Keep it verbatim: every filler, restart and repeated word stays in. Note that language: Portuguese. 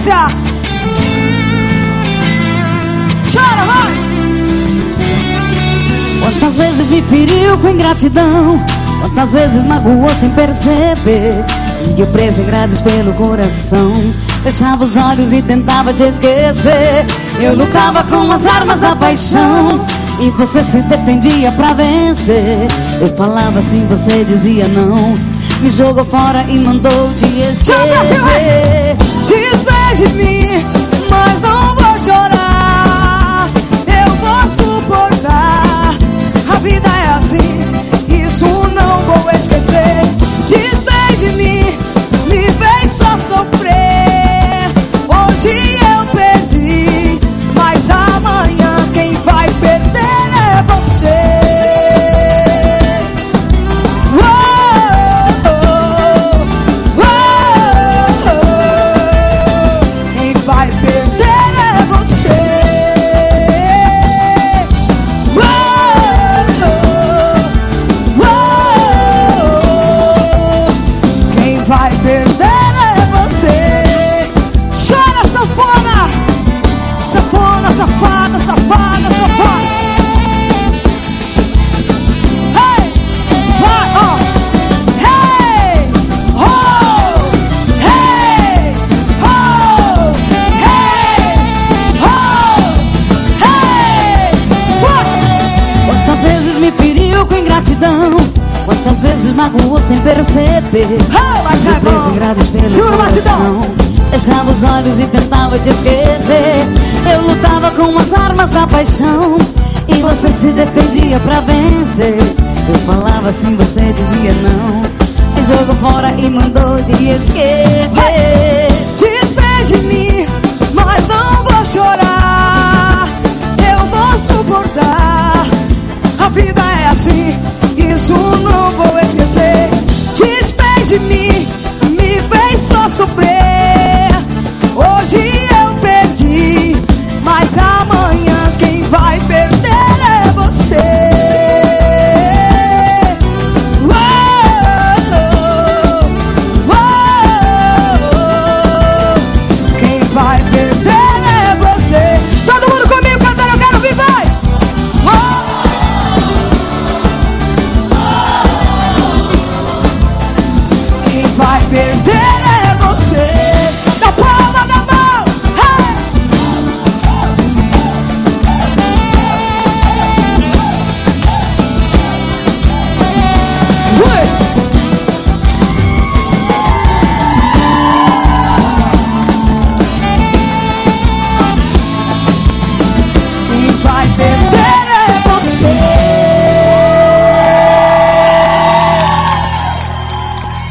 sequência. Chora, vai! Quantas vezes me feriu com ingratidão, quantas vezes magoou sem perceber, e eu preso em grades pelo coração, fechava os olhos e tentava te esquecer. Eu lutava com as armas da paixão e você se defendia pra vencer. Eu falava assim, você dizia não, me jogou fora e mandou te esquecer. Desfez de mim, mas não vou chorar, eu vou suportar. A vida é assim, isso não vou esquecer. Desfez de mim, me fez só sofrer. Hoje eu perdi, mas amanhã quem vai perder é você. Safada, safada, safada. Hey, vai, ó. Hey, oh, hey, oh, hey, oh, hey. Vai. Quantas vezes me feriu com ingratidão, quantas vezes magoou sem perceber. Hey, eu preso em grades pelo coração, fechava os olhos e tentava te esquecer. Eu lutava com as armas da paixão e você se defendia pra vencer. Eu falava assim, você dizia não, me jogou fora e mandou te esquecer. Hey! Desfez de mim, mas não vou chorar, eu vou suportar. A vida é assim, isso não vou esquecer. Desfez de mim, me fez só sofrer.